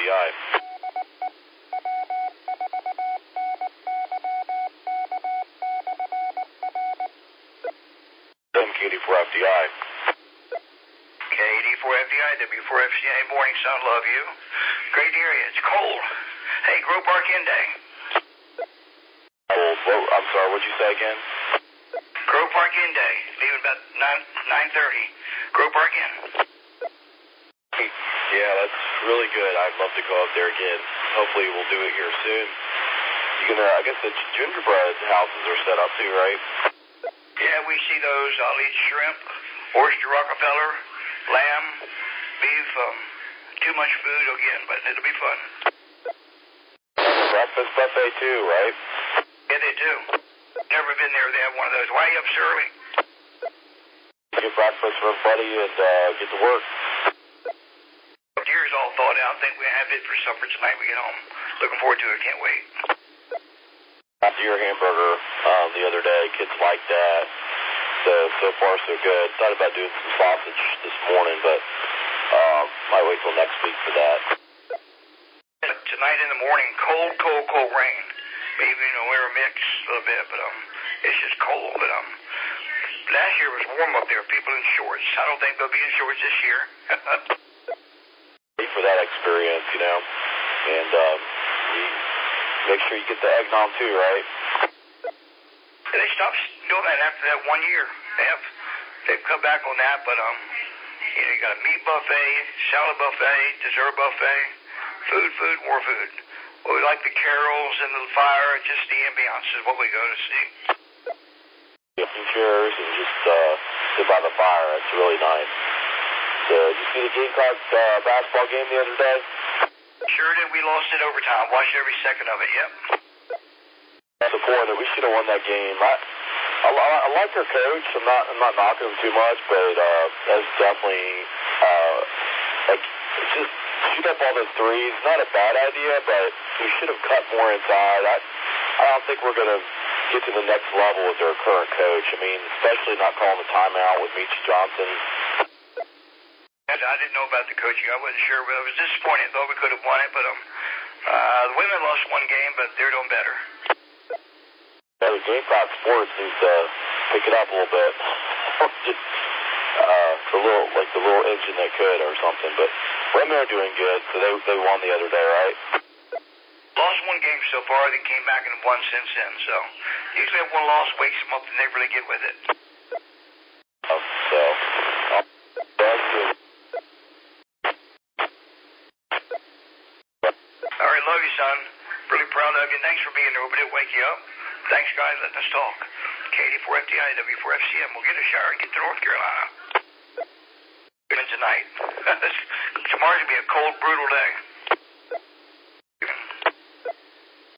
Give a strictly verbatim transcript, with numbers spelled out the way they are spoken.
D I. K D four F D I. K D four F D I, W four F C A, morning sun, love you. Great to hear you. It's cold. Hey, Grove Park Inn Day. Oh, well, I'm sorry, what'd you say again? Grove Park Inn Day. Leaving about nine thirty. Grove Park Inn. Yeah, that's really good. I'd love to go up there again. Hopefully we'll do it here soon. You can, uh, I guess the gingerbread houses are set up too, right? Yeah, we see those. I'll eat shrimp, oyster Rockefeller, lamb, beef, um, too much food again, but it'll be fun. Breakfast buffet too, right? Yeah, they do. Never been there. They have one of those. Why are you up so early? Get breakfast for everybody and uh, get to work. Dinner's all thawed out. I think we have it for supper tonight when we get home. Looking forward to it. Can't wait. After your hamburger um, the other day, kids like that. So, so far so good. Thought about doing some sausage this morning, but um, might wait till next week for that. Tonight in the morning, cold, cold, cold rain. Maybe, you know, we're a mix a little bit, but um, it's just cold. But um, last year was warm up there. People in shorts. I don't think they'll be in shorts this year. For that experience, you know, and um, you make sure you get the eggnog too, right? They stopped doing that after that one year. They have, they've come back on that, but um, you know, you got a meat buffet, salad buffet, dessert buffet, food, food, more food. Well, we like the carols and the fire, and just the ambiance is what we go to see. Get some chairs and just uh, sit by the fire. It's really nice. So, did you see the Gamecocks uh, basketball game the other day? Sure did. We lost it overtime. Watched every second of it. Yep. Disappointed. We should have won that game. I, I, I like their coach. I'm not. I'm not knocking him too much, but uh, that's definitely uh, like it's just shoot up all those threes. Not a bad idea, but we should have cut more inside. I, I don't think we're gonna get to the next level with their current coach. I mean, especially not calling the timeout with Meach Johnson. I didn't know about the coaching. I wasn't sure, but I was disappointed. Thought we could have won it, but um, uh, the women lost one game, but they're doing better. Yeah, the Gamecock Sports needs to pick it up a little bit. Just uh, the little, like the little engine that could or something. But women are doing good, so they they won the other day, right? Lost one game so far. They came back and won since then. So usually if one loss wakes them up, and they really get with it. Oh, so. Uh, that's good. All right, love you, son. Really proud of you. Thanks for being there. Hope it didn't wake you up. Thanks, guys. Letting us talk. K D four F D I, W four F C M. We'll get a shower and get to North Carolina. Tonight. Tomorrow's going to be a cold, brutal day.